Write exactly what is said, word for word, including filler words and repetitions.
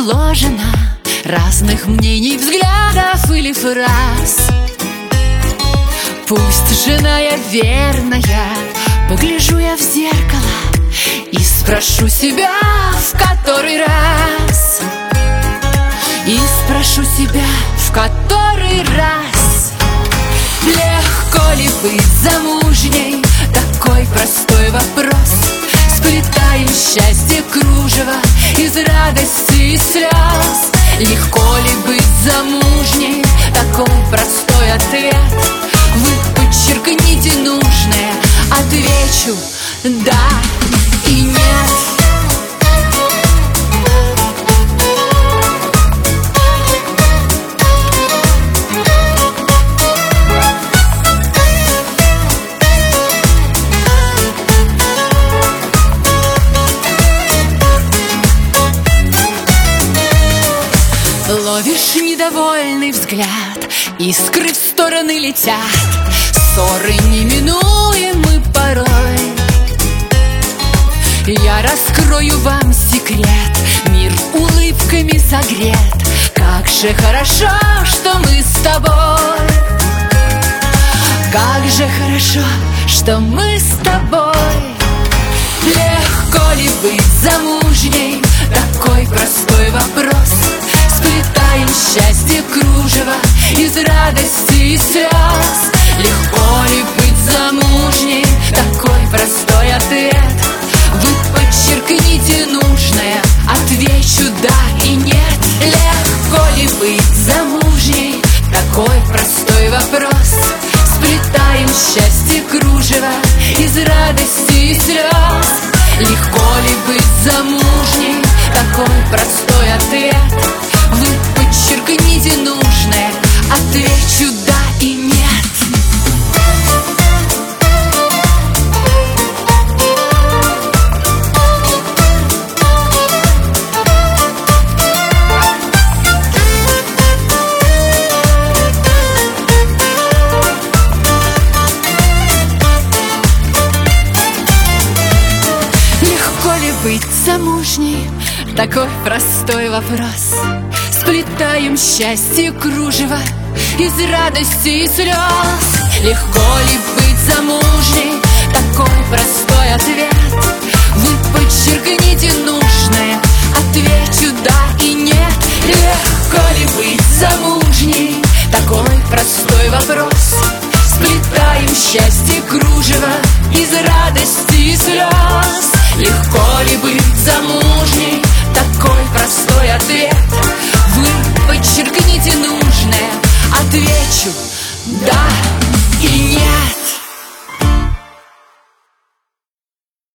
сложена разных мнений, взглядов или фраз. Пусть жена я верная, погляжу я в зеркало и спрошу себя в который раз, и спрошу себя в который раз: легко ли быть замужней? Такой простой вопрос. Сплетаем счастье кружево из радости и слез. Легко ли быть замужней? Такой простой ответ. Вы подчеркните нужное, отвечу да и нет. Ловишь недовольный взгляд, искры в стороны летят, ссоры неминуемы порой. Я раскрою вам секрет, мир улыбками согрет. Как же хорошо, что мы с тобой. Как же хорошо, что мы с тобой. Легко ли быть замужней? Такой простой вопрос. Сплетаем счастье кружево из радости и слез. Легко ли быть замужней? Такой простой ответ. Вы подчеркните нужное, отвечу да и нет. Легко ли быть замужней? Такой простой вопрос. Сплетаем счастье кружево из радости и слез. Легко ли быть замужней? Такой простой ответ. Вы подчеркните нужное, отвечу да и нет. Легко ли быть замужней? Такой простой вопрос. Сплетаем счастье кружево из радости и слез. Легко ли быть замужней? Такой простой ответ. Вы подчеркните нужное, отвечу да и нет. Легко ли быть замужней? Такой простой вопрос. Сплетаем счастье кружево из радости и слез. Легко ли быть замужней? Такой простой ответ.